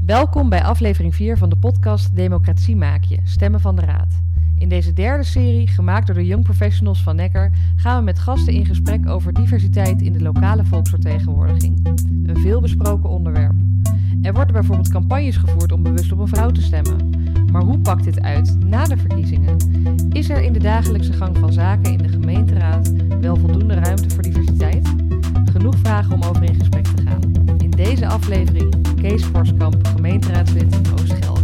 Welkom bij aflevering 4 van de podcast Democratie maak je, Stemmen van de Raad. In deze derde serie, gemaakt door de Young Professionals van Necker, gaan we met gasten in gesprek over diversiteit in de lokale volksvertegenwoordiging. Een veelbesproken onderwerp. Er worden bijvoorbeeld campagnes gevoerd om bewust op een vrouw te stemmen. Maar hoe pakt dit uit na de verkiezingen? Is er in de dagelijkse gang van zaken in de gemeenteraad wel voldoende ruimte voor diversiteit? Genoeg vragen om over in gesprek te gaan. In deze aflevering Kees Borskamp, gemeenteraadslid Oost-Gelre.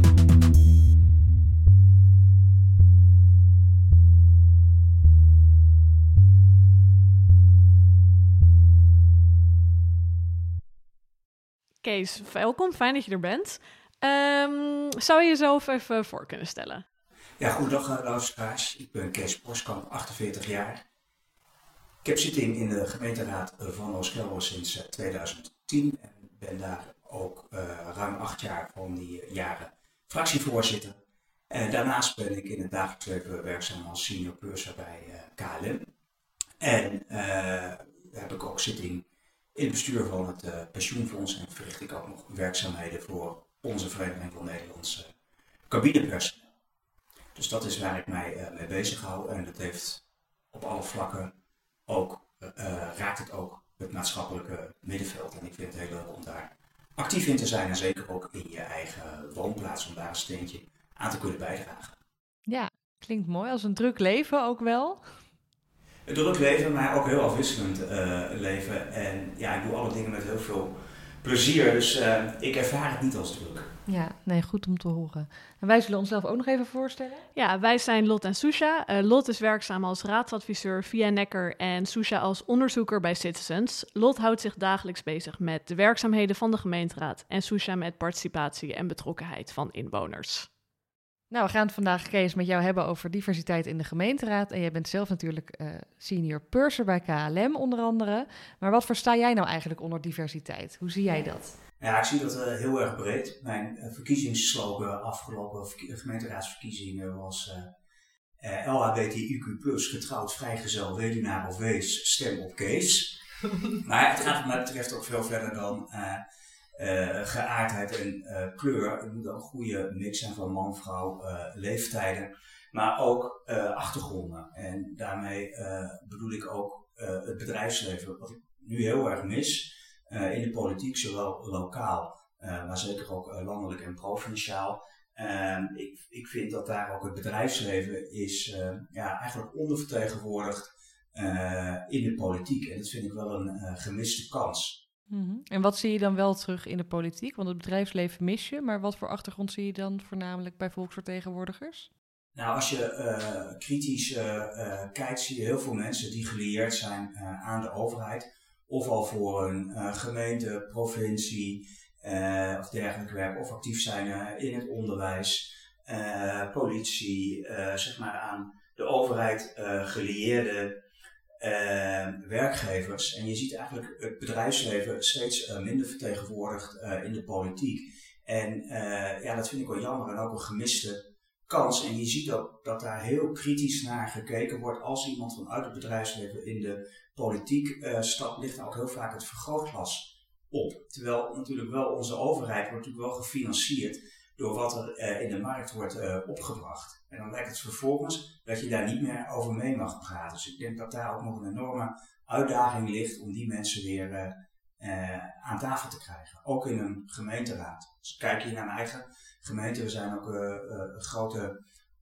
Kees, welkom. Fijn dat je er bent. Zou je jezelf even voor kunnen stellen? Ja, goedendag luisteraars. Ik ben Kees Borskamp, 48 jaar. Ik heb zitting in de gemeenteraad van Oost-Gelre sinds 2010 en ben daar ook ruim 8 jaar van die jaren fractievoorzitter. En daarnaast ben ik in het dagelijks leven werkzaam als senior purser bij KLM. En heb ik ook zitting in het bestuur van het pensioenfonds en verricht ik ook nog werkzaamheden voor onze Vereniging van Nederlandse cabinepersoneel. Dus dat is waar ik mij mee bezig hou en dat heeft op alle vlakken ook, raakt het ook het maatschappelijke middenveld. En ik vind het heel leuk om daar actief in te zijn en zeker ook in je eigen woonplaats om daar een steentje aan te kunnen bijdragen. Ja, klinkt mooi. Als een druk leven ook wel. Een druk leven, maar ook heel afwisselend leven. En ja, ik doe alle dingen met heel veel plezier, dus ik ervaar het niet als druk. Ja, nee, goed om te horen. En wij zullen onszelf ook nog even voorstellen. Ja, wij zijn Lot en Soesha. Lot is werkzaam als raadsadviseur via Necker en Soesha als onderzoeker bij Citizens. Lot houdt zich dagelijks bezig met de werkzaamheden van de gemeenteraad en Soesha met participatie en betrokkenheid van inwoners. Nou, we gaan het vandaag, Kees, met jou hebben over diversiteit in de gemeenteraad. En jij bent zelf natuurlijk senior purser bij KLM onder andere. Maar wat versta jij nou eigenlijk onder diversiteit? Hoe zie jij dat? Ja, ik zie dat heel erg breed. Mijn verkiezingsslogan afgelopen gemeenteraadsverkiezingen was LHBTIQ+, getrouwd, vrijgezel, weduwnaar of wees, stem op Kees. Maar het gaat wat mij betreft ook veel verder dan geaardheid en kleur. Het moet ook een goede mix zijn van man, vrouw, leeftijden, maar ook achtergronden. En daarmee bedoel ik ook het bedrijfsleven, wat ik nu heel erg mis. In de politiek, zowel lokaal, maar zeker ook landelijk en provinciaal. Ik vind dat daar ook het bedrijfsleven is eigenlijk ondervertegenwoordigd in de politiek. En dat vind ik wel een gemiste kans. Mm-hmm. En wat zie je dan wel terug in de politiek? Want het bedrijfsleven mis je, maar wat voor achtergrond zie je dan voornamelijk bij volksvertegenwoordigers? Nou, als je kritisch kijkt, zie je heel veel mensen die gelieerd zijn aan de overheid. Of al voor een gemeente, provincie of dergelijke werk, of actief zijn in het onderwijs, politie, zeg maar aan de overheid gelieerde werkgevers. En je ziet eigenlijk het bedrijfsleven steeds minder vertegenwoordigd in de politiek. En dat vind ik wel jammer en ook een gemiste kans. En je ziet ook dat daar heel kritisch naar gekeken wordt. Als iemand vanuit het bedrijfsleven in de politiek stapt, ligt er ook heel vaak het vergrootglas op. Terwijl natuurlijk wel onze overheid wordt natuurlijk wel gefinancierd door wat er in de markt wordt opgebracht. En dan lijkt het vervolgens dat je daar niet meer over mee mag praten. Dus ik denk dat daar ook nog een enorme uitdaging ligt om die mensen weer aan tafel te krijgen. Ook in een gemeenteraad. Dus kijk je naar mijn eigen gemeente, we zijn ook een grote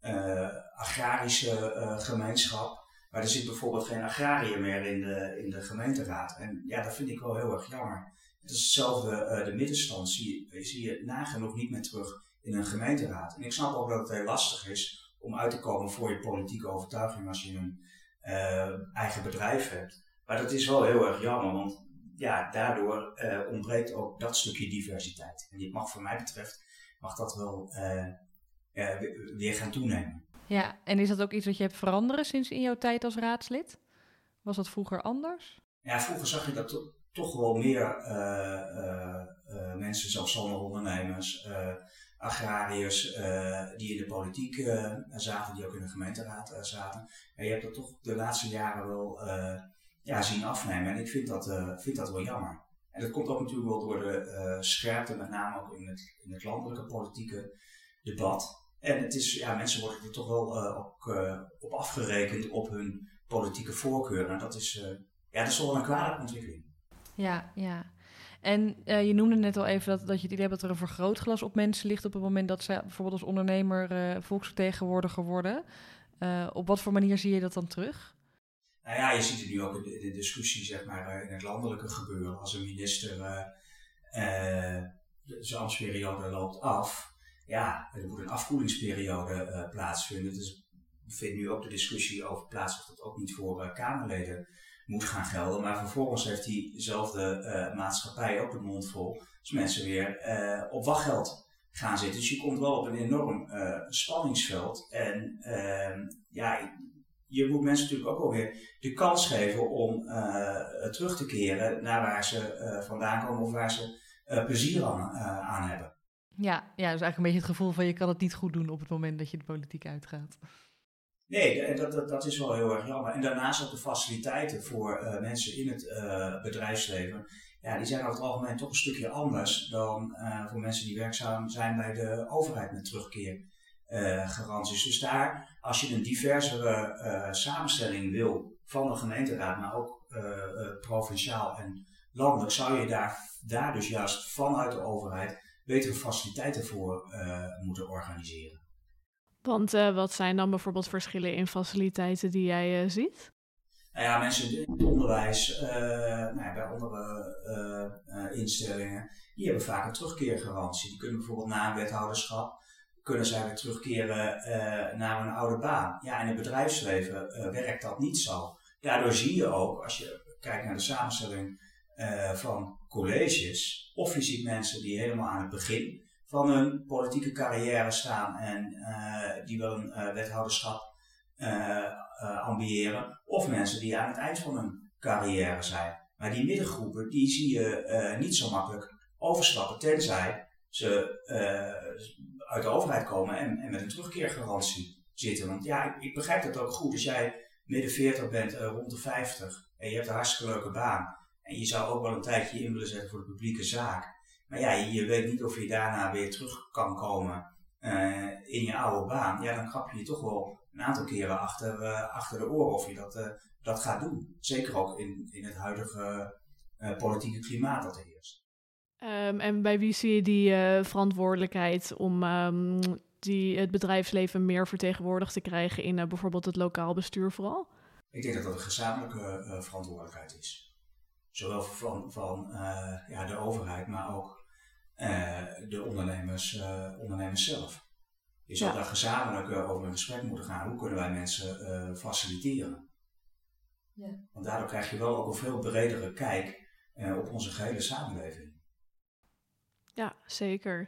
agrarische gemeenschap. Maar er zit bijvoorbeeld geen agrariër meer in de gemeenteraad. En ja, dat vind ik wel heel erg jammer. Het is hetzelfde, de middenstand zie je nagenoeg niet meer terug in een gemeenteraad. En ik snap ook dat het heel lastig is om uit te komen voor je politieke overtuiging als je een eigen bedrijf hebt. Maar dat is wel heel erg jammer, want ja, daardoor ontbreekt ook dat stukje diversiteit. En dit mag voor mij betreft, mag dat wel weer gaan toenemen. Ja, en is dat ook iets wat je hebt veranderen sinds in jouw tijd als raadslid? Was dat vroeger anders? Ja, vroeger zag je dat toch wel meer mensen, zelfstandige ondernemers, agrariërs die in de politiek zaten, die ook in de gemeenteraad zaten. En je hebt dat toch de laatste jaren wel zien afnemen en ik vind dat wel jammer. En dat komt ook natuurlijk wel door de scherpte, met name ook in het landelijke politieke debat. En het is, mensen worden er toch wel op afgerekend op hun politieke voorkeur. En dat is toch wel een kwalijke ontwikkeling. Ja. En je noemde net al even dat je het idee hebt dat er een vergrootglas op mensen ligt op het moment dat ze bijvoorbeeld als ondernemer volksvertegenwoordiger worden. Op wat voor manier zie je dat dan terug? Nou ja, je ziet het nu ook in de discussie, zeg maar, in het landelijke gebeuren. Als een minister zijn ambtsperiode loopt af, er moet een afkoelingsperiode plaatsvinden. Dus we vinden nu ook de discussie over plaats of dat ook niet voor Kamerleden moet gaan gelden. Maar vervolgens heeft diezelfde maatschappij ook de mond vol. Dus mensen weer op wachtgeld gaan zitten. Dus je komt wel op een enorm spanningsveld. En je moet mensen natuurlijk ook wel weer de kans geven om terug te keren naar waar ze vandaan komen of waar ze plezier aan hebben. Ja, dus eigenlijk een beetje het gevoel van je kan het niet goed doen op het moment dat je de politiek uitgaat. Nee, dat is wel heel erg jammer. En daarnaast ook de faciliteiten voor mensen in het bedrijfsleven. Ja, die zijn over het algemeen toch een stukje anders dan voor mensen die werkzaam zijn bij de overheid met terugkeergaranties. Dus daar, als je een diversere samenstelling wil van de gemeenteraad, maar ook provinciaal en landelijk, zou je daar dus juist vanuit de overheid betere faciliteiten voor moeten organiseren. Want wat zijn dan bijvoorbeeld verschillen in faciliteiten die jij ziet? Nou ja, mensen in het onderwijs, bij andere instellingen, die hebben vaak een terugkeergarantie. Die kunnen bijvoorbeeld na een wethouderschap, kunnen zij weer terugkeren naar een oude baan. Ja, in het bedrijfsleven werkt dat niet zo. Daardoor zie je ook, als je kijkt naar de samenstelling van colleges, of je ziet mensen die helemaal aan het begin van hun politieke carrière staan en die wel een wethouderschap ambiëren, of mensen die aan het eind van hun carrière zijn. Maar die middengroepen, die zie je niet zo makkelijk overstappen, tenzij ze uit de overheid komen en met een terugkeergarantie zitten. Want ja, ik begrijp dat ook goed. Als jij midden 40 bent, rond de 50, en je hebt een hartstikke leuke baan, en je zou ook wel een tijdje in willen zetten voor de publieke zaak. Maar ja, je weet niet of je daarna weer terug kan komen in je oude baan. Ja, dan krap je je toch wel een aantal keren achter de oren of je dat gaat doen. Zeker ook in het huidige politieke klimaat dat er heerst. En bij wie zie je die verantwoordelijkheid om het bedrijfsleven meer vertegenwoordigd te krijgen in bijvoorbeeld het lokaal bestuur vooral? Ik denk dat dat een gezamenlijke verantwoordelijkheid is. Zowel van de overheid, maar ook de ondernemers zelf. Je zal daar gezamenlijk over in gesprek moeten gaan. Hoe kunnen wij mensen faciliteren? Ja. Want daardoor krijg je wel ook een veel bredere kijk op onze gehele samenleving. Ja, zeker.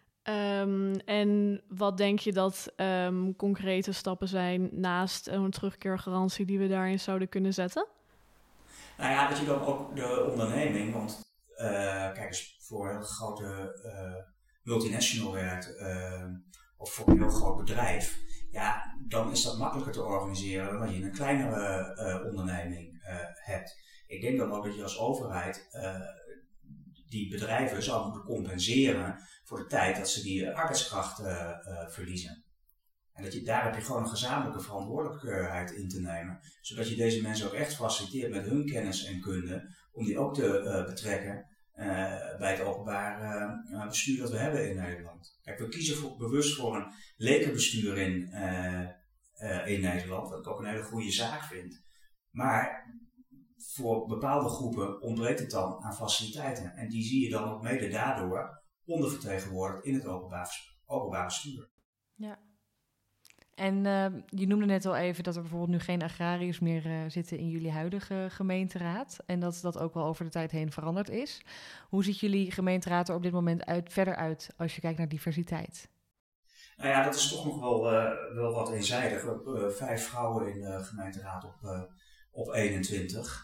En wat denk je dat concrete stappen zijn naast een terugkeergarantie die we daarin zouden kunnen zetten? Nou ja, dat je dan ook de onderneming, want kijk eens, voor een heel grote multinational werkt of voor een heel groot bedrijf, ja, dan is dat makkelijker te organiseren dan dat je een kleinere onderneming hebt. Ik denk dan ook dat je als overheid die bedrijven zou moeten compenseren voor de tijd dat ze die arbeidskracht verliezen. En daar heb je gewoon een gezamenlijke verantwoordelijkheid in te nemen. Zodat je deze mensen ook echt faciliteert met hun kennis en kunde. Om die ook te betrekken bij het openbaar bestuur dat we hebben in Nederland. Kijk, we kiezen bewust voor een lekenbestuur in Nederland. Wat ik ook een hele goede zaak vind. Maar voor bepaalde groepen ontbreekt het dan aan faciliteiten. En die zie je dan ook mede daardoor ondervertegenwoordigd in het openbaar bestuur. Ja. En je noemde net al even dat er bijvoorbeeld nu geen agrariërs meer zitten in jullie huidige gemeenteraad. En dat dat ook wel over de tijd heen veranderd is. Hoe ziet jullie gemeenteraad er op dit moment verder uit als je kijkt naar diversiteit? Nou ja, dat is toch nog wel wat eenzijdig. We hebben 5 vrouwen in de gemeenteraad op 21.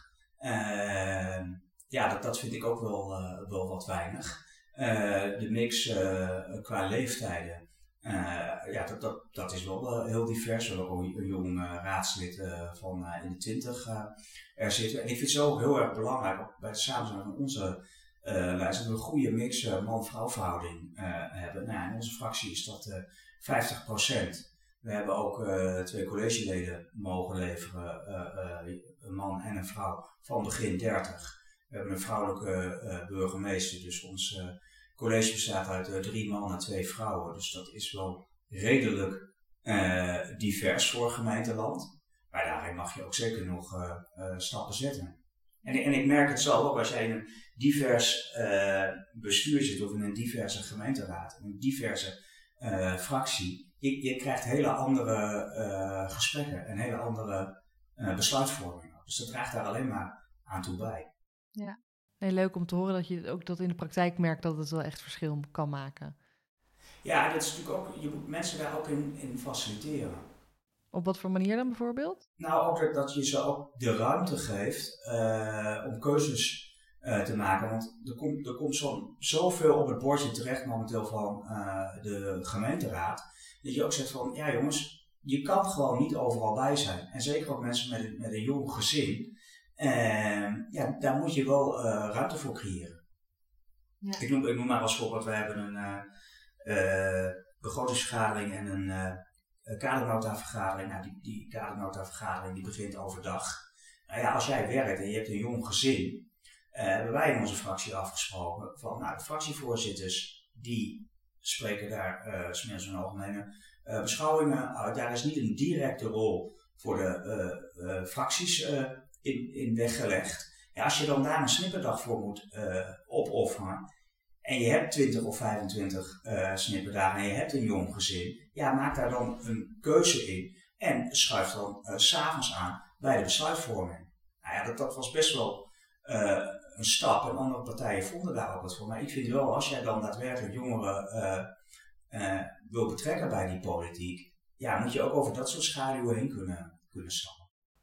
Dat vind ik ook wel wat weinig. De mix qua leeftijden. Dat is wel heel divers. We hebben ook een jong raadslid van in de 20 er zitten. En ik vind het zo ook heel erg belangrijk, ook bij het samenzijn van onze wij een goede mix man-vrouw verhouding hebben. Nou, in onze fractie is dat 50%. We hebben ook 2 collegeleden mogen leveren, een man en een vrouw van begin 30. We hebben een vrouwelijke burgemeester, dus ons college bestaat uit 3 mannen en 2 vrouwen. Dus dat is wel redelijk divers voor gemeenteland. Maar daarin mag je ook zeker nog stappen zetten. En ik merk het zo ook als jij in een divers bestuur zit of in een diverse gemeenteraad, in een diverse fractie. Je krijgt hele andere gesprekken en hele andere besluitvormingen. Dus dat draagt daar alleen maar aan toe bij. Ja, nee, leuk om te horen dat je ook dat in de praktijk merkt dat het wel echt verschil kan maken. Ja, dat is natuurlijk ook, je moet mensen daar ook in faciliteren. Op wat voor manier dan bijvoorbeeld? Nou, ook dat je ze ook de ruimte geeft om keuzes te maken. Want er komt zoveel op het bordje terecht momenteel van de gemeenteraad. Dat je ook zegt van, ja jongens, je kan gewoon niet overal bij zijn. En zeker ook mensen met een jong gezin. Ja, daar moet je wel ruimte voor creëren. Ja. Ik noem maar als voorbeeld, we hebben een begrotingsvergadering en een kadernotavergadering. Nou, die kadernotavergadering die begint overdag. Nou ja, als jij werkt en je hebt een jong gezin, hebben wij in onze fractie afgesproken van, nou, de fractievoorzitters die spreken daar 's middags een algemene beschouwingen uit. Daar is niet een directe rol voor de fracties in weggelegd. Ja, als je dan daar een snipperdag voor moet opofferen en je hebt 20 of 25 snipperdagen en je hebt een jong gezin, ja, maak daar dan een keuze in en schuif dan 's avonds aan bij de besluitvorming. Nou ja, dat was best wel een stap en andere partijen vonden daar ook wat voor. Maar ik vind wel, als jij dan daadwerkelijk jongeren wil betrekken bij die politiek, ja, moet je ook over dat soort schaduwen heen kunnen stappen.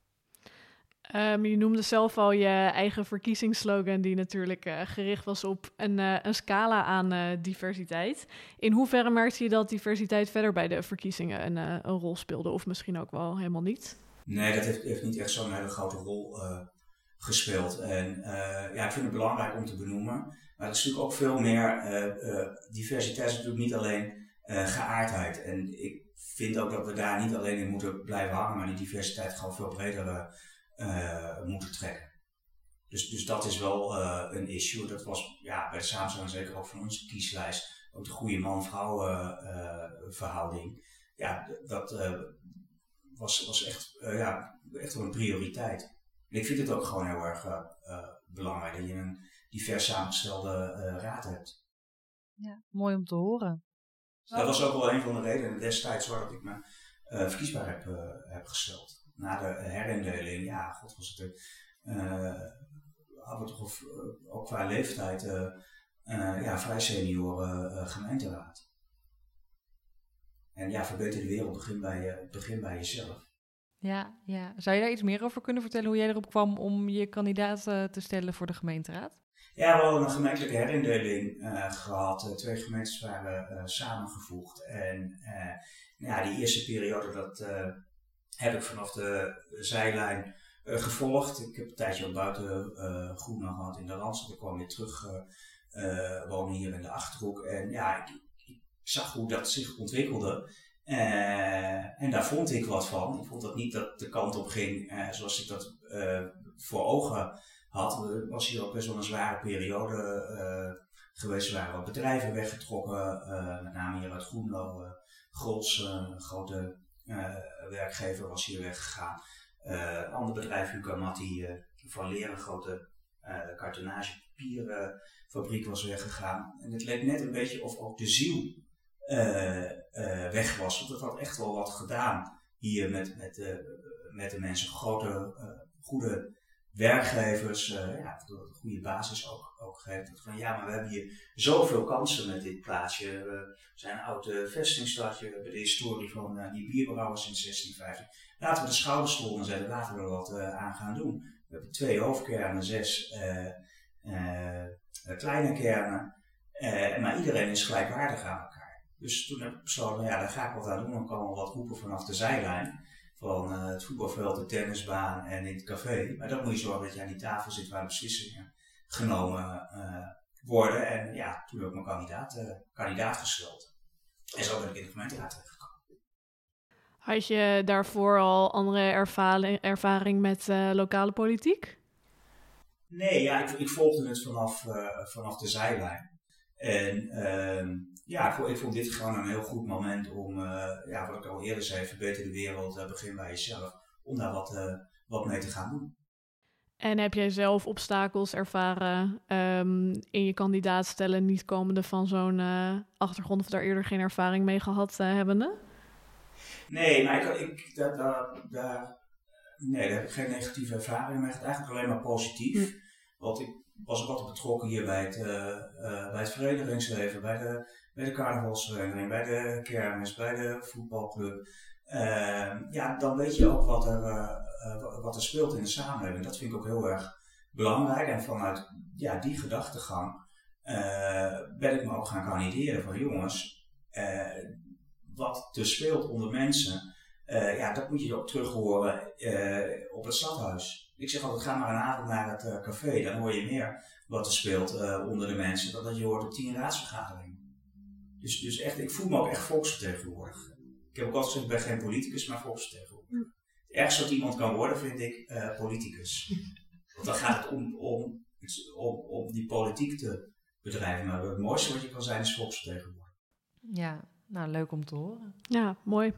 Je noemde zelf al je eigen verkiezingsslogan die natuurlijk gericht was op een scala aan diversiteit. In hoeverre merkte je dat diversiteit verder bij de verkiezingen een rol speelde of misschien ook wel helemaal niet? Nee, dat heeft niet echt zo'n hele grote rol gespeeld. En ja, ik vind het belangrijk om te benoemen. Maar er is natuurlijk ook veel meer diversiteit is natuurlijk niet alleen geaardheid. En ik vind ook dat we daar niet alleen in moeten blijven hangen, maar die diversiteit gewoon veel breder moeten trekken. Dus dat is wel een issue. Dat was bij de samenstelling zeker ook van onze kieslijst ook de goede man-vrouw verhouding. Ja, dat was echt wel een prioriteit. En ik vind het ook gewoon heel erg belangrijk dat je een divers samengestelde raad hebt. Ja, mooi om te horen. Dat was ook wel een van de redenen destijds waarom ik me verkiesbaar heb gesteld. Na de herindeling, ja, god was het hadden we toch ook qua leeftijd vrij senioren gemeenteraad. En ja, verbeter de wereld, begin bij jezelf. Ja. Zou je daar iets meer over kunnen vertellen hoe jij erop kwam om je kandidaat te stellen voor de gemeenteraad? Ja, we hadden een gemeentelijke herindeling gehad. 2 gemeentes waren samengevoegd. En die eerste periode, dat heb ik vanaf de zijlijn gevolgd. Ik heb een tijdje al buiten Groenland gehad in de Randstad. Ik kwam weer terug wonen hier in de Achterhoek. En ja, ik zag hoe dat zich ontwikkelde. En daar vond ik wat van. Ik vond dat niet dat de kant op ging zoals ik dat voor ogen had. Er was hier ook best wel een zware periode geweest. Er waren wat bedrijven weggetrokken, met name hier uit Groenlo. Grols, een grote werkgever, was hier weggegaan. Een ander bedrijf, Hukamatti van Leer, een grote kartonagepapierfabriek was weggegaan. En het leek net een beetje of ook de ziel weg was. Want het had echt wel wat gedaan hier met de mensen. Grote, goede werkgevers, de goede basis ook gegeven. Van ja, maar we hebben hier zoveel kansen met dit plaatsje. We zijn een oude vestingstadje, we hebben de historie van die bierbrouwers in 1650. Laten we de schouders eronder zetten, laten we er wat aan gaan doen. We hebben 2 hoofdkernen, 6 kleine kernen, maar iedereen is gelijkwaardig aan elkaar. Dus toen heb ik besloten, daar ga ik wat aan doen. Dan kan wel wat roepen vanaf de zijlijn. Van het voetbalveld, de tennisbaan en in het café. Maar dan moet je zorgen dat je aan die tafel zit waar beslissingen genomen worden. En ja, toen ook mijn kandidaat gesteld. En zo ben ik in de gemeenteraad terechtgekomen. Had je daarvoor al andere ervaring met lokale politiek? Nee, ja, ik volgde het vanaf de zijlijn. En ik vond dit gewoon een heel goed moment om, wat ik al eerder zei, verbeter de wereld, begin bij jezelf, om daar wat mee te gaan doen. En heb jij zelf obstakels ervaren in je kandidaat stellen, niet komende van zo'n achtergrond of daar eerder geen ervaring mee gehad hebbende? Nee, maar daar heb ik geen negatieve ervaring mee. Het eigenlijk alleen maar positief. Want ik was ook altijd betrokken hier bij het verenigingsleven, bij de carnavalsvereniging, bij de kermis, bij de voetbalclub. Dan weet je ook wat er speelt in de samenleving. Dat vind ik ook heel erg belangrijk. En vanuit die gedachtegang ben ik me ook gaan kandideren van jongens. Wat er speelt onder mensen, dat moet je ook terug horen op het stadhuis. Ik zeg altijd, ga maar een avond naar het café, dan hoor je meer wat er speelt onder de mensen, dan dat je hoort op 10 raadsvergaderingen. Dus echt, ik voel me ook echt volksvertegenwoordiger. Ik heb ook altijd gezegd, ik ben geen politicus, maar volksvertegenwoordiger. Het ergste wat iemand kan worden, vind ik, politicus. Want dan gaat het om die politiek te bedrijven. Maar het mooiste wat je kan zijn, is volksvertegenwoordiger. Ja, nou leuk om te horen. Ja, mooi.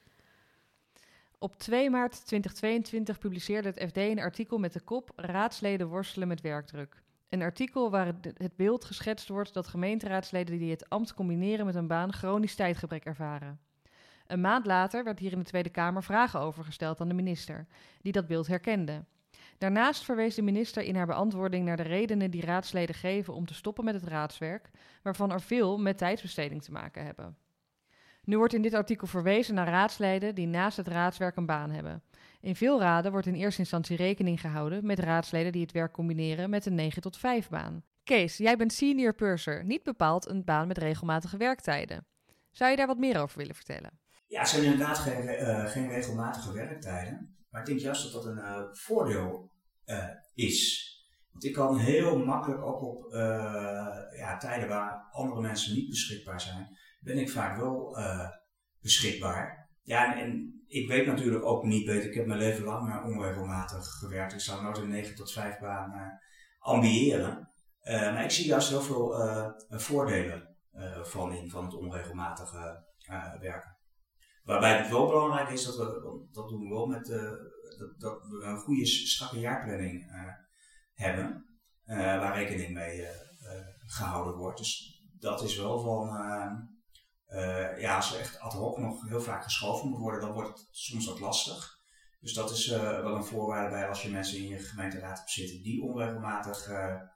Op 2 maart 2022 publiceerde het FD een artikel met de kop Raadsleden worstelen met werkdruk. Een artikel waar het beeld geschetst wordt dat gemeenteraadsleden die het ambt combineren met een baan chronisch tijdgebrek ervaren. Een maand later werd hier in de Tweede Kamer vragen over gesteld aan de minister, die dat beeld herkende. Daarnaast verwees de minister in haar beantwoording naar de redenen die raadsleden geven om te stoppen met het raadswerk, waarvan er veel met tijdsbesteding te maken hebben. Nu wordt in dit artikel verwezen naar raadsleden die naast het raadswerk een baan hebben. In veel raden wordt in eerste instantie rekening gehouden met raadsleden die het werk combineren met een 9-tot-5 baan. Kees, jij bent senior purser, niet bepaald een baan met regelmatige werktijden. Zou je daar wat meer over willen vertellen? Ja, het zijn inderdaad geen regelmatige werktijden. Maar ik denk juist dat dat een voordeel is. Want ik kan heel makkelijk ook op tijden waar andere mensen niet beschikbaar zijn, ben ik vaak wel beschikbaar. Ja, en ik weet natuurlijk ook niet beter. Ik heb mijn leven lang onregelmatig gewerkt. Ik zou nooit een 9-tot-5 baan ambiëren. Maar ik zie juist heel veel voordelen van het onregelmatige werken. Waarbij het wel belangrijk is dat dat doen we wel met dat we een goede strakke jaarplanning hebben. Waar rekening mee gehouden wordt. Dus dat is wel van, als er echt ad hoc nog heel vaak geschoven moet worden, dan wordt het soms wat lastig. Dus dat is wel een voorwaarde bij als je mensen in je gemeenteraad hebt zitten die onregelmatig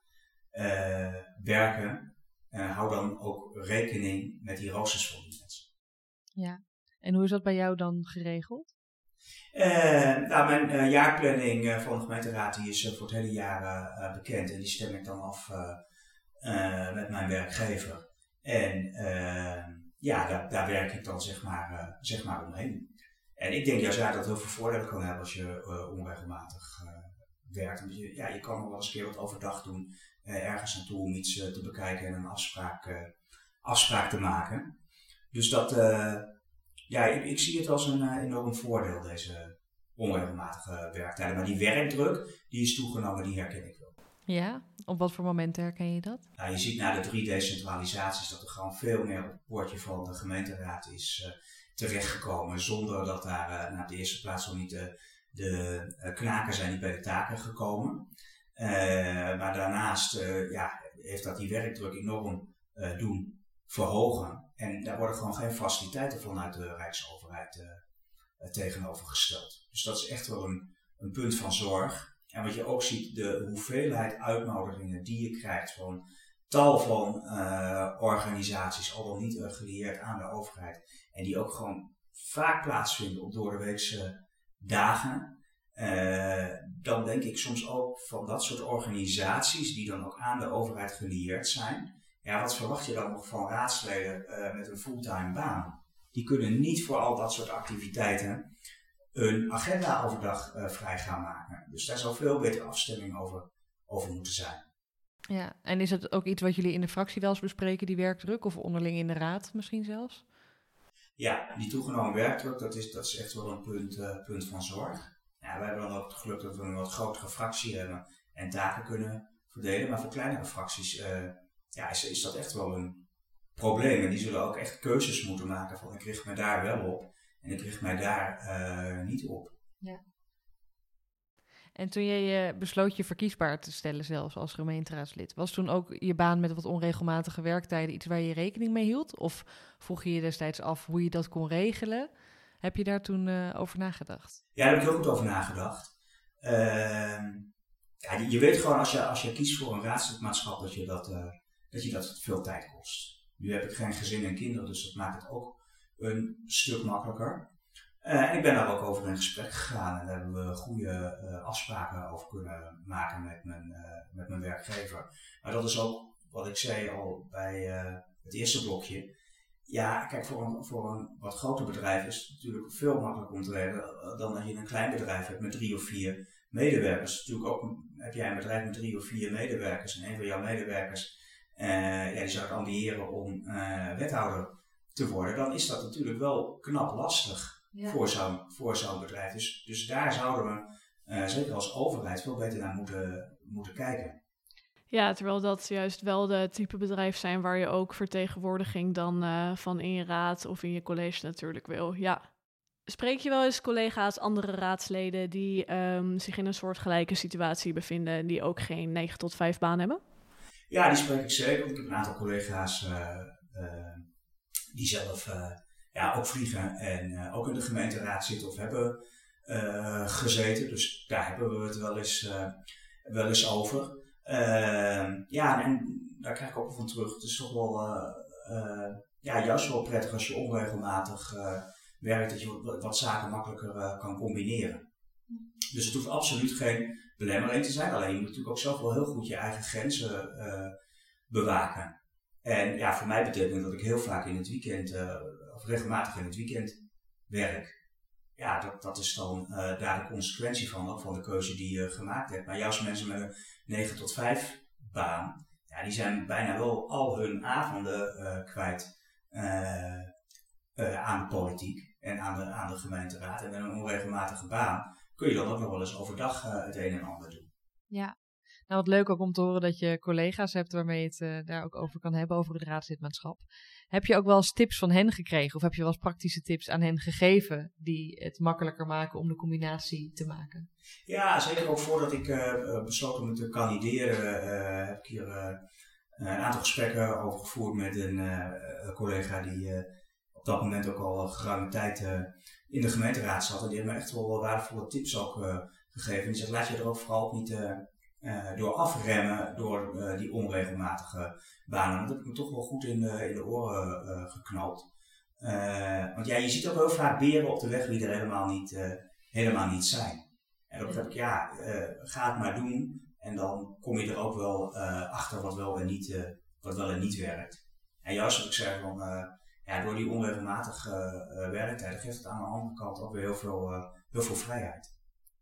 werken. Hou dan ook rekening met die roosters voor die mensen. Ja, en hoe is dat bij jou dan geregeld? Mijn jaarplanning van de gemeenteraad die is voor het hele jaar bekend. En die stem ik dan af met mijn werkgever. En daar werk ik dan zeg maar omheen. En ik denk juist dat het heel veel voordelen kan hebben als je onregelmatig werkt. Want je kan nog wel eens een keer wat overdag doen. Ergens naartoe om iets te bekijken en een afspraak te maken. Dus dat... ik zie het als een enorm voordeel, deze onregelmatige werktijden. Maar die werkdruk, die is toegenomen, die herken ik wel. Ja, op wat voor momenten herken je dat? Je ziet na de 3 decentralisaties dat er gewoon veel meer op het bordje van de gemeenteraad is terechtgekomen. Zonder dat daar op de eerste plaats nog niet de knaken zijn die bij de taken gekomen. Maar daarnaast heeft dat die werkdruk enorm doen verhogen. En daar worden gewoon geen faciliteiten vanuit de Rijksoverheid tegenover gesteld. Dus dat is echt wel een punt van zorg. En wat je ook ziet, de hoeveelheid uitnodigingen die je krijgt van tal van organisaties, al dan niet gelieerd aan de overheid. En die ook gewoon vaak plaatsvinden op doordeweekse dagen. Dan denk ik soms ook van dat soort organisaties die dan ook aan de overheid gelieerd zijn. Ja, wat verwacht je dan nog van raadsleden met een fulltime baan? Die kunnen niet voor al dat soort activiteiten een agenda overdag vrij gaan maken. Dus daar zou veel beter afstemming over moeten zijn. Ja, en is het ook iets wat jullie in de fractie wel eens bespreken, die werkdruk, of onderling in de raad misschien zelfs? Ja, die toegenomen werkdruk, dat is echt wel een punt van zorg. Ja, we hebben dan ook het geluk dat we een wat grotere fractie hebben en taken kunnen verdelen. Maar voor kleinere fracties is dat echt wel een probleem. En die zullen ook echt keuzes moeten maken van ik richt me daar wel op en ik richt mij daar niet op. Ja. En toen je besloot je verkiesbaar te stellen zelfs als gemeenteraadslid, was toen ook je baan met wat onregelmatige werktijden iets waar je rekening mee hield? Of vroeg je je destijds af hoe je dat kon regelen? Heb je daar toen over nagedacht? Ja, daar heb ik heel goed over nagedacht. Je weet gewoon als je kiest voor een raadslidmaatschap dat je dat veel tijd kost. Nu heb ik geen gezin en kinderen, dus dat maakt het ook een stuk makkelijker. En ik ben daar ook over in gesprek gegaan en daar hebben we goede afspraken over kunnen maken met mijn werkgever. Maar dat is ook wat ik zei al bij het eerste blokje. Ja, kijk, voor een wat groter bedrijf is het natuurlijk veel makkelijker om te werken dan dat je een klein bedrijf hebt met 3 of 4 medewerkers. Natuurlijk ook heb jij een bedrijf met 3 of 4 medewerkers en een van jouw medewerkers die zou het ambiëren om wethouder te worden. Dan is dat natuurlijk wel knap lastig. Ja. Voor zo'n bedrijf. Dus daar zouden we, zeker als overheid, veel beter naar moeten kijken. Ja, terwijl dat juist wel de type bedrijf zijn waar je ook vertegenwoordiging dan van in je raad of in je college natuurlijk wil. Ja. Spreek je wel eens collega's, andere raadsleden die zich in een soortgelijke situatie bevinden en die ook geen 9 tot 5 baan hebben? Ja, die spreek ik zeker. Want ik heb een aantal collega's die zelf ook vliegen en ook in de gemeenteraad zitten of hebben gezeten. Dus daar hebben we het wel eens over. En daar krijg ik ook van terug. Het is toch wel juist wel prettig als je onregelmatig werkt, dat je wat zaken makkelijker kan combineren. Dus het hoeft absoluut geen belemmering te zijn. Alleen je moet natuurlijk ook zelf wel heel goed je eigen grenzen bewaken. En voor mij betekent dat ik heel vaak in het weekend, of regelmatig in het weekend werk. Ja, dat is dan daar de consequentie van de keuze die je gemaakt hebt. Maar juist mensen met een 9 tot 5 baan, die zijn bijna wel al hun avonden kwijt aan de politiek en aan de gemeenteraad. En met een onregelmatige baan kun je dan ook nog wel eens overdag het een en ander doen. Ja, nou wat leuk ook om te horen dat je collega's hebt waarmee je het daar ook over kan hebben, over het raadslidmaatschap. Heb je ook wel eens tips van hen gekregen of heb je wel eens praktische tips aan hen gegeven die het makkelijker maken om de combinatie te maken? Ja, zeker ook voordat ik besloot om te kandideren heb ik hier een aantal gesprekken over gevoerd met een collega die op dat moment ook al geruime tijd in de gemeenteraad zat. En die heeft me echt wel waardevolle tips ook gegeven. En die zegt, laat je er ook vooral niet door afremmen door die onregelmatige banen. Dat heb ik me toch wel goed in de oren geknald. Want je ziet ook heel vaak beren op de weg die er helemaal niet zijn. En dan heb ik, ga het maar doen. En dan kom je er ook wel achter wat wel en niet werkt. En juist wat ik zeg, door die onregelmatige werktijden geeft het aan de andere kant ook weer heel veel vrijheid.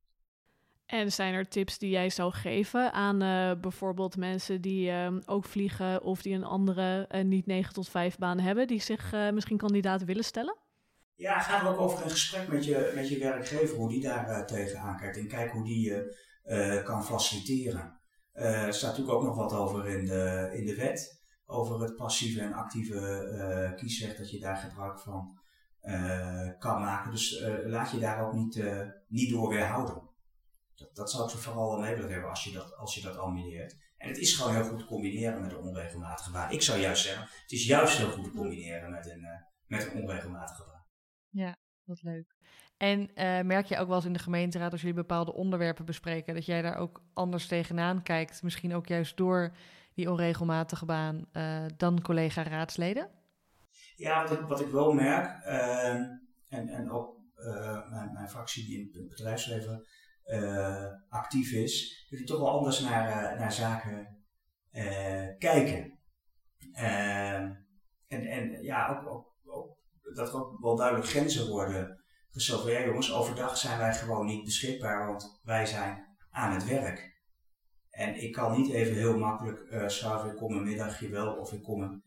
En zijn er tips die jij zou geven aan bijvoorbeeld mensen die ook vliegen of die een andere niet 9 tot 5 baan hebben, die zich misschien kandidaat willen stellen? Ja, ga er ook over in gesprek met je werkgever, hoe die daar tegenaan kijkt en kijk hoe die je kan faciliteren. Er staat natuurlijk ook nog wat over in de wet, over het passieve en actieve kiesrecht, dat je daar gebruik van kan maken. Dus laat je daar ook niet door weerhouden. Dat zou ik zo vooral mee willen hebben als je dat combineert. En het is gewoon heel goed te combineren met een onregelmatige baan. Ik zou juist zeggen, het is juist heel goed te combineren met een onregelmatige baan. Ja, wat leuk. En merk je ook wel eens in de gemeenteraad, als jullie bepaalde onderwerpen bespreken, dat jij daar ook anders tegenaan kijkt, misschien ook juist door die onregelmatige baan, dan collega-raadsleden? Ja, wat ik wel merk, en ook mijn fractie die in het bedrijfsleven actief is, dat die toch wel anders naar zaken kijken. Ook dat er ook wel duidelijk grenzen worden gesteld. Ja, jongens, overdag zijn wij gewoon niet beschikbaar, want wij zijn aan het werk. En ik kan niet even heel makkelijk schuiven, ik kom een middagje wel of ik kom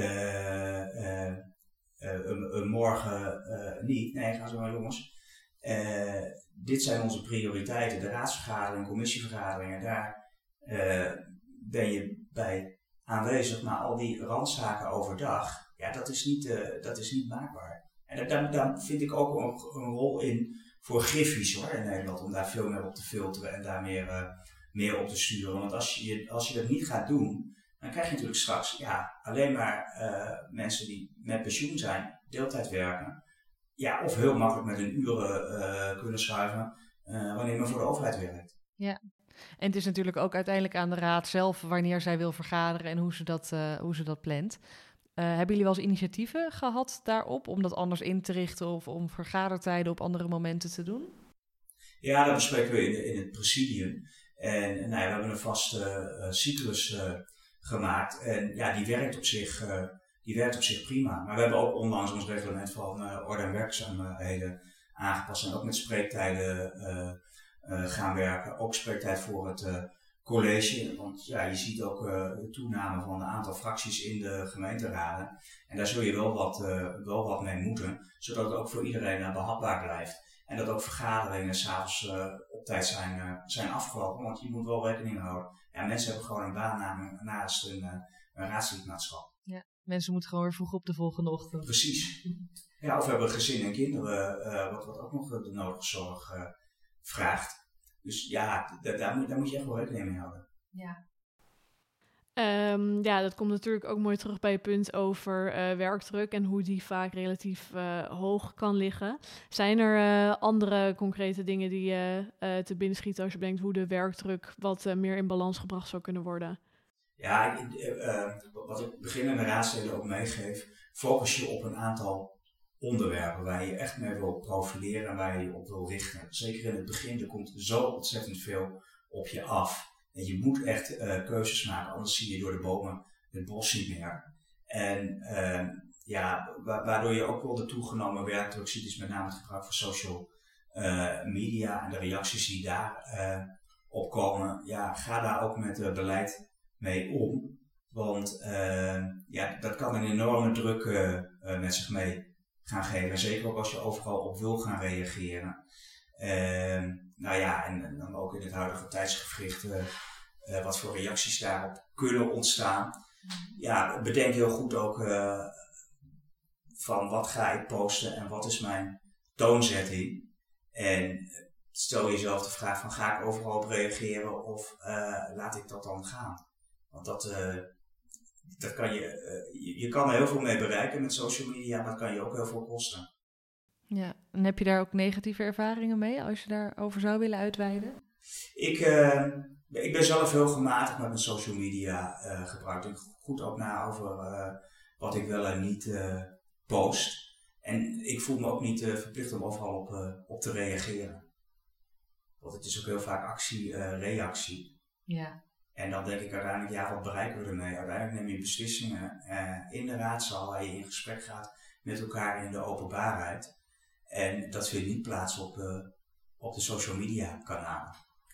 een morgen niet. Nee, gaan ze maar jongens. Dit zijn onze prioriteiten, de raadsvergaderingen, commissievergaderingen, daar ben je bij aanwezig, maar al die randzaken overdag, ja, dat is niet maakbaar. En daar vind ik ook een rol in voor griffies hoor, in Nederland, om daar veel meer op te filteren en daar meer op te sturen. Want als je dat niet gaat doen, dan krijg je natuurlijk straks alleen maar mensen die met pensioen zijn, deeltijd werken, ja, of heel makkelijk met hun uren kunnen schuiven wanneer men voor de overheid werkt. Ja, en het is natuurlijk ook uiteindelijk aan de raad zelf wanneer zij wil vergaderen en hoe ze dat plant. Hebben jullie wel eens initiatieven gehad daarop om dat anders in te richten of om vergadertijden op andere momenten te doen? Ja, dat bespreken we in het presidium. En we hebben een vaste cyclus gemaakt en ja, die werkt op zich prima. Maar we hebben ook onlangs ons reglement van orde en werkzaamheden aangepast en ook met spreektijden gaan werken. Ook spreektijd voor het college, want ja, je ziet ook de toename van een aantal fracties in de gemeenteraden. En daar zul je wel wat mee moeten, zodat het ook voor iedereen behapbaar blijft. En dat ook vergaderingen s'avonds op tijd zijn afgelopen, want je moet wel rekening houden. Ja, mensen hebben gewoon een baan naast een raadslidmaatschap. Ja, mensen moeten gewoon weer vroeg op de volgende ochtend. Precies. Ja, of we hebben gezin en kinderen, wat ook nog de nodige zorg vraagt. Dus ja, daar moet je echt wel rekening mee houden. Ja. Dat komt natuurlijk ook mooi terug bij je punt over werkdruk en hoe die vaak relatief hoog kan liggen. Zijn er andere concrete dingen die je te binnen schieten als je bedenkt hoe de werkdruk wat meer in balans gebracht zou kunnen worden? Ja, wat ik beginnende raadsleden ook meegeef, focus je op een aantal onderwerpen waar je echt mee wil profileren en waar je je op wil richten. Zeker in het begin, er komt zo ontzettend veel op je af. En je moet echt keuzes maken, anders zie je door de bomen het bos niet meer. En waardoor je ook wel de toegenomen werkdruk ziet, is met name het gebruik van social media en de reacties die daar opkomen. Ja, ga daar ook met beleid mee om. Want dat kan een enorme druk met zich mee gaan geven. Zeker ook als je overal op wil gaan reageren. En dan ook in het huidige tijdsgevricht wat voor reacties daarop kunnen ontstaan. Ja, bedenk heel goed ook van wat ga ik posten en wat is mijn toonzetting. En stel jezelf de vraag van ga ik overal op reageren of laat ik dat dan gaan. Want dat kan je kan er heel veel mee bereiken met social media, maar dat kan je ook heel veel kosten. Ja, en heb je daar ook negatieve ervaringen mee als je daarover zou willen uitweiden? Ik ben zelf heel gematigd met mijn social media gebruik. Ik denk goed ook na over wat ik wel en niet post. En ik voel me ook niet verplicht om overal op te reageren. Want het is ook heel vaak actie-reactie. Ja. En dan denk ik uiteindelijk, wat bereiken we ermee? Uiteindelijk neem je beslissingen in de raadzaal waar je in gesprek gaat met elkaar in de openbaarheid. En dat vindt niet plaats op de social media kanalen.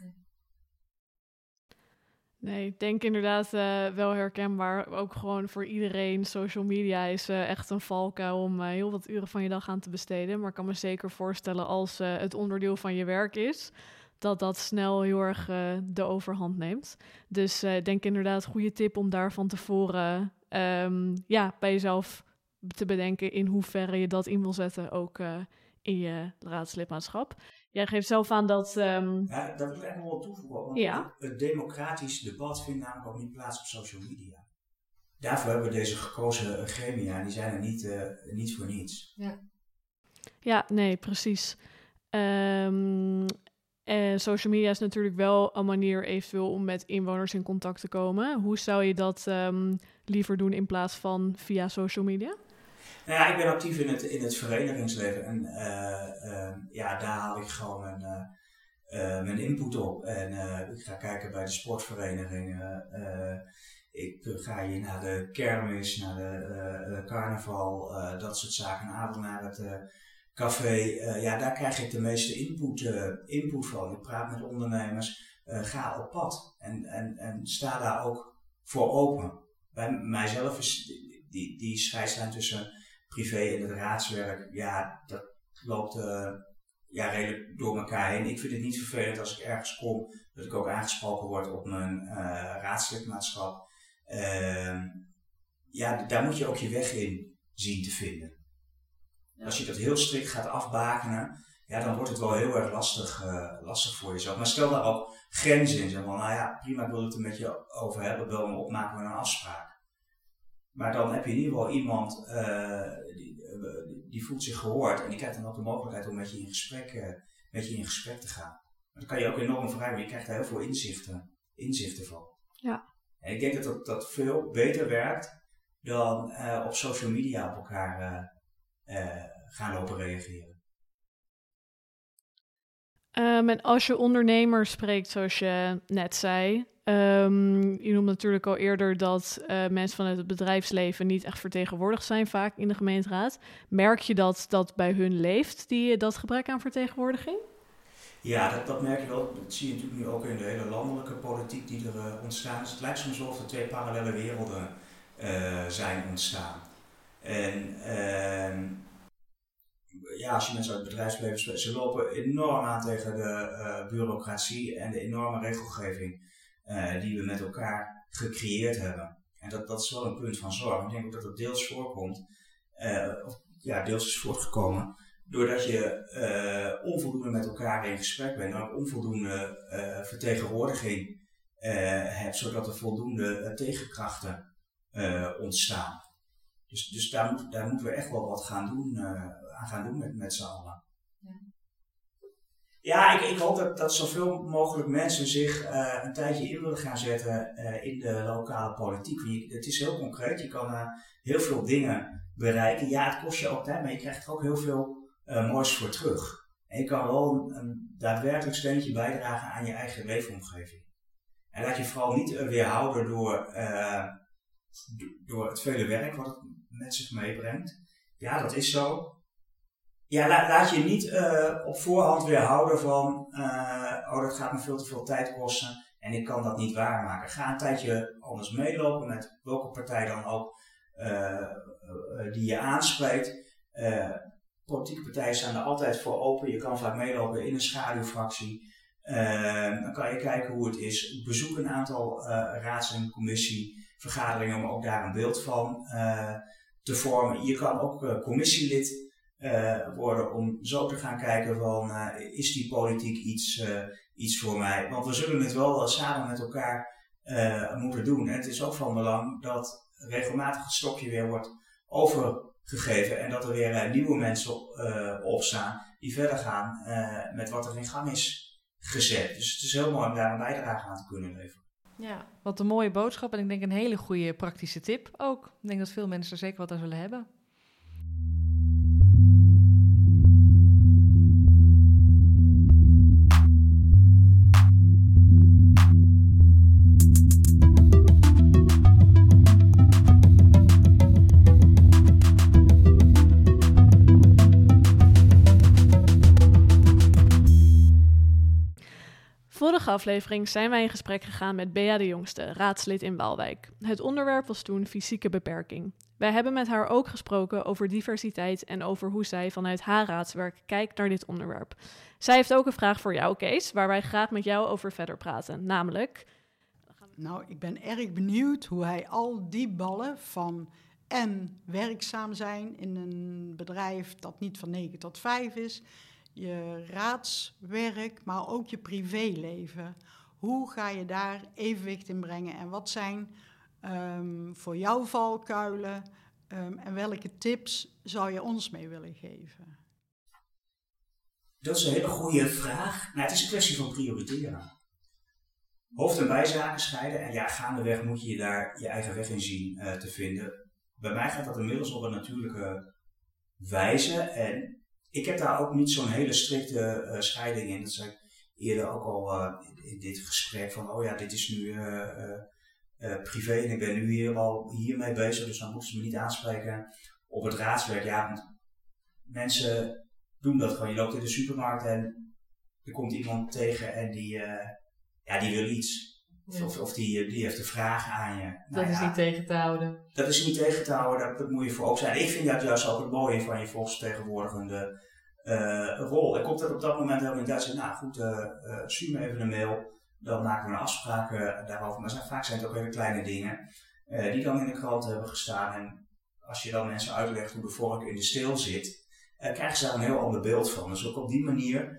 Nee, ik denk inderdaad wel herkenbaar. Ook gewoon voor iedereen. Social media is echt een valkuil om heel wat uren van je dag aan te besteden. Maar ik kan me zeker voorstellen als het onderdeel van je werk is, dat snel heel erg de overhand neemt. Dus ik denk inderdaad goede tip om daar van tevoren bij jezelf te bedenken in hoeverre je dat in wil zetten, ook in je raadslidmaatschap. Jij geeft zelf aan dat... daar wil ik echt nog wel toevoegen. Want het democratisch debat vindt namelijk ook niet plaats op social media. Daarvoor hebben we deze gekozen gremia en die zijn er niet voor niets. Ja, nee, precies. En social media is natuurlijk wel een manier eventueel om met inwoners in contact te komen. Hoe zou je dat liever doen in plaats van via social media? Nou ja, ik ben actief in het verenigingsleven en daar haal ik gewoon mijn input op. En ik ga kijken bij de sportverenigingen. Ik ga hier naar de kermis, naar de carnaval, dat soort zaken. Een avond naar het café. Daar krijg ik de meeste input van. Ik praat met ondernemers. ga op pad en sta daar ook voor open. Bij mijzelf is die scheidslijn tussen privé en het raadswerk, dat loopt redelijk door elkaar heen. Ik vind het niet vervelend als ik ergens kom, dat ik ook aangesproken word op mijn raadslidmaatschap. Daar moet je ook je weg in zien te vinden. Ja. Als je dat heel strikt gaat afbakenen, dan wordt het wel heel erg lastig voor jezelf. Maar stel daar ook grenzen in. Zeg van, prima, ik wil het er met je over hebben, bel me op, maken we een afspraak. Maar dan heb je in ieder geval iemand die voelt zich gehoord en die krijgt dan ook de mogelijkheid om met je in gesprek te gaan. Dan kan je ook enorm verrijken, maar je krijgt daar heel veel inzichten van. Ja. En ik denk dat veel beter werkt dan op social media op elkaar gaan lopen reageren. En als je ondernemers spreekt, zoals je net zei, je noemt natuurlijk al eerder dat mensen vanuit het bedrijfsleven niet echt vertegenwoordigd zijn vaak in de gemeenteraad. Merk je dat bij hun leeft, dat gebrek aan vertegenwoordiging? Ja, dat merk je wel. Dat zie je natuurlijk nu ook in de hele landelijke politiek die er ontstaan is. Het lijkt soms wel of er twee parallele werelden zijn ontstaan. En als je mensen uit het bedrijfsleven spreekt, ze lopen enorm aan tegen de bureaucratie en de enorme regelgeving die we met elkaar gecreëerd hebben. En dat is wel een punt van zorg. Ik denk ook dat het deels voorkomt, deels is voortgekomen, doordat je onvoldoende met elkaar in gesprek bent en ook onvoldoende vertegenwoordiging hebt, zodat er voldoende tegenkrachten ontstaan. Dus daar moeten we echt wel wat aan gaan doen met z'n allen. Ja, ik hoop dat zoveel mogelijk mensen zich een tijdje in willen gaan zetten in de lokale politiek. Het is heel concreet, je kan heel veel dingen bereiken. Ja, het kost je ook tijd, maar je krijgt er ook heel veel moois voor terug. En je kan wel een daadwerkelijk steentje bijdragen aan je eigen leefomgeving. En laat je vooral niet weerhouden door het vele werk wat het met zich meebrengt. Ja, dat is zo. Ja, laat je niet op voorhand weerhouden van, dat gaat me veel te veel tijd kosten en ik kan dat niet waarmaken. Ga een tijdje anders meelopen met welke partij dan ook die je aanspreekt. Politieke partijen staan er altijd voor open. Je kan vaak meelopen in een schaduwfractie. Dan kan je kijken hoe het is. Bezoek een aantal raads- en commissievergaderingen om ook daar een beeld van te vormen. Je kan ook commissielid worden om zo te gaan kijken van is die politiek iets voor mij? Want we zullen het wel samen met elkaar moeten doen. En het is ook van belang dat regelmatig het stokje weer wordt overgegeven en dat er weer nieuwe mensen opstaan die verder gaan met wat er in gang is gezet. Dus het is heel mooi om daar een bijdrage aan te kunnen leveren. Ja, wat een mooie boodschap en ik denk een hele goede praktische tip ook. Ik denk dat veel mensen er zeker wat aan zullen hebben. Vorige aflevering zijn wij in gesprek gegaan met Bea de Jongste, raadslid in Waalwijk. Het onderwerp was toen fysieke beperking. Wij hebben met haar ook gesproken over diversiteit en over hoe zij vanuit haar raadswerk kijkt naar dit onderwerp. Zij heeft ook een vraag voor jou, Kees, waar wij graag met jou over verder praten, namelijk... Nou, ik ben erg benieuwd hoe hij al die ballen van en werkzaam zijn in een bedrijf dat niet van 9 tot 5 is... je raadswerk, maar ook je privéleven. Hoe ga je daar evenwicht in brengen? En wat zijn voor jou valkuilen? En welke tips zou je ons mee willen geven? Dat is een hele goede vraag. Nou, het is een kwestie van prioriteren. Hoofd- en bijzaken scheiden. En gaandeweg moet je daar je eigen weg in zien te vinden. Bij mij gaat dat inmiddels op een natuurlijke wijze. En ik heb daar ook niet zo'n hele strikte scheiding in. Dat zei ik eerder ook al in dit gesprek van, dit is nu privé en ik ben nu hiermee bezig, dus dan moeten ze me niet aanspreken op het raadswerk. Ja, want mensen doen dat gewoon. Je loopt in de supermarkt en er komt iemand tegen en die wil iets. Of die heeft een vraag aan je. Dat is niet tegen te houden. Dat is niet tegen te houden, dat moet je voor open zijn. Ik vind dat juist ook het mooie van je volksvertegenwoordigende rol. En komt dat op dat moment helemaal niet uit. Nou goed, stuur me even een mail. Dan maken we een afspraak daarover. Maar vaak zijn het ook hele kleine dingen die dan in de krant hebben gestaan. En als je dan mensen uitlegt hoe de vork in de steel zit, krijgen ze daar een heel ander beeld van. Dus ook op die manier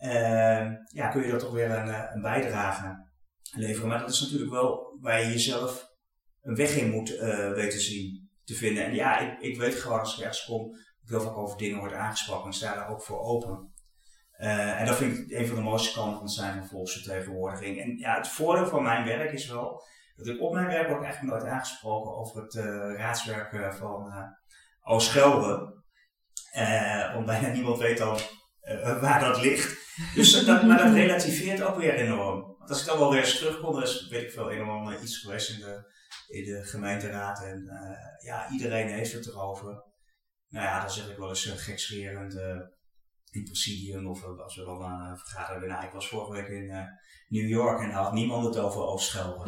kun je dat toch weer een bijdrage leveren. Maar dat is natuurlijk wel waar je jezelf een weg in moet weten zien te vinden. En ik weet gewoon als ik ergens kom, dat ik heel vaak over dingen word aangesproken en sta daar ook voor open. En dat vind ik een van de mooiste kanten van zijn volksvertegenwoordiging. En het voordeel van mijn werk is wel dat ik op mijn werk ook eigenlijk nooit aangesproken over het raadswerk van Oost-Gelre. Want bijna niemand weet dan waar dat ligt. Dus maar dat relativeert ook weer enorm. Want als ik dan wel weer eens terugkom, er is, weet ik veel, enorm iets geweest in de gemeenteraad. En iedereen heeft het erover. Dan zeg ik wel eens gekscherend in het presidium of als we dan een vergadering hebben. Ik was vorige week in New York en had niemand het over Oost-Gelre.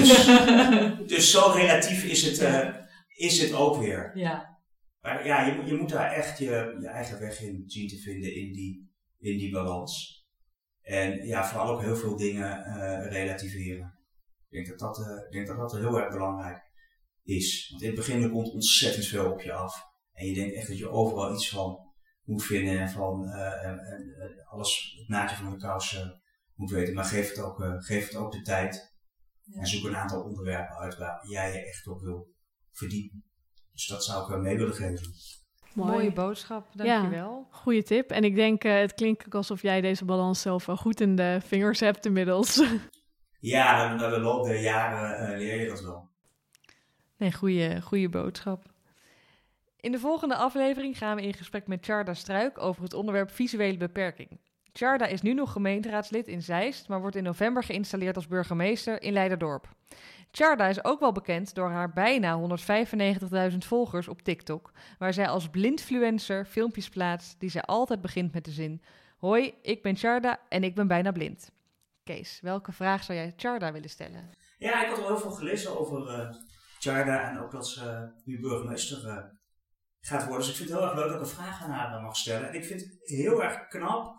dus zo relatief is het ook weer. Ja. Maar je moet daar echt je eigen weg in zien te vinden in die balans. En vooral ook heel veel dingen relativeren. Ik denk dat dat heel erg belangrijk is. Want in het begin er komt ontzettend veel op je af. En je denkt echt dat je overal iets van moet vinden en van alles, het naadje van de kous moet weten. Maar geef het ook de tijd. Ja. En zoek een aantal onderwerpen uit waar jij je echt op wil verdiepen. Dus dat zou ik mee willen geven. Mooie boodschap, dankjewel. Ja, goede tip. En ik denk, het klinkt ook alsof jij deze balans zelf wel goed in de vingers hebt inmiddels. Ja, na de loop der jaren leer je dat wel. Nee, goede boodschap. In de volgende aflevering gaan we in gesprek met Tjarda Struik over het onderwerp visuele beperking. Tjarda is nu nog gemeenteraadslid in Zeist, maar wordt in november geïnstalleerd als burgemeester in Leiderdorp. Tjarda is ook wel bekend door haar bijna 195.000 volgers op TikTok, waar zij als blindfluencer filmpjes plaatst die zij altijd begint met de zin: "Hoi, ik ben Tjarda en ik ben bijna blind." Kees, welke vraag zou jij Tjarda willen stellen? Ja, ik had al heel veel gelezen over Tjarda en ook dat ze nu burgemeester gaat worden. Dus ik vind het heel erg leuk dat ik een vraag aan haar mag stellen. En ik vind het heel erg knap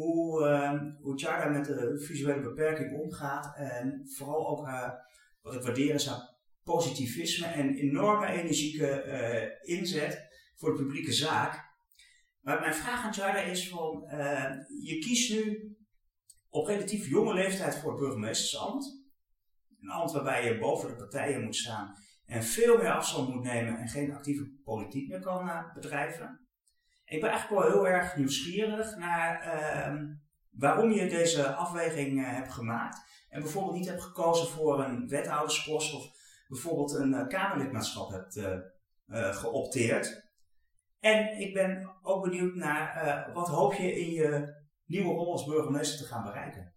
hoe Tjarda met de visuele beperking omgaat. En vooral ook wat ik waardeer is haar positivisme en enorme energieke inzet voor de publieke zaak. Maar mijn vraag aan Tjarda is van, je kiest nu op relatief jonge leeftijd voor het burgemeestersambt. Een ambt waarbij je boven de partijen moet staan en veel meer afstand moet nemen en geen actieve politiek meer kan bedrijven. Ik ben eigenlijk wel heel erg nieuwsgierig naar waarom je deze afweging hebt gemaakt. En bijvoorbeeld niet hebt gekozen voor een wethouderspost of bijvoorbeeld een Kamerlidmaatschap hebt geopteerd. En ik ben ook benieuwd naar wat hoop je in je nieuwe rol als burgemeester te gaan bereiken.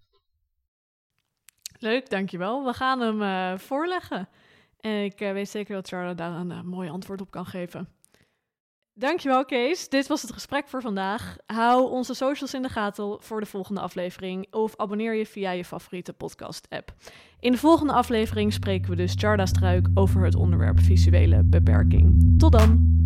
Leuk, dankjewel. We gaan hem voorleggen. En ik weet zeker dat Tjarda daar een mooi antwoord op kan geven. Dankjewel, Kees. Dit was het gesprek voor vandaag. Hou onze socials in de gaten voor de volgende aflevering of abonneer je via je favoriete podcast-app. In de volgende aflevering spreken we dus Tjarda Struik over het onderwerp visuele beperking. Tot dan!